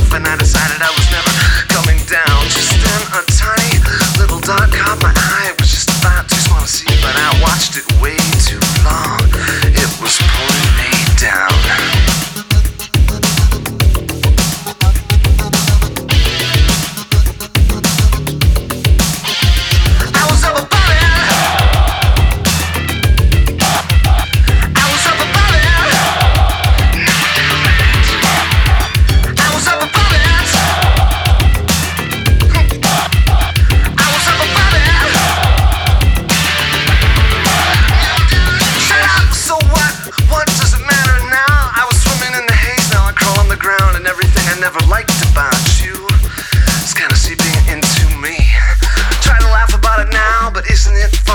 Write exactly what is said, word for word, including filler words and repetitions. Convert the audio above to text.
off, and I decided I was never coming down. Just then a tiny little dot caught my eye. It was just about too small to see, but I watched it way too long. It was pulling me down. Never liked about you, it's kinda seeping into me. Try to laugh about it now, but isn't it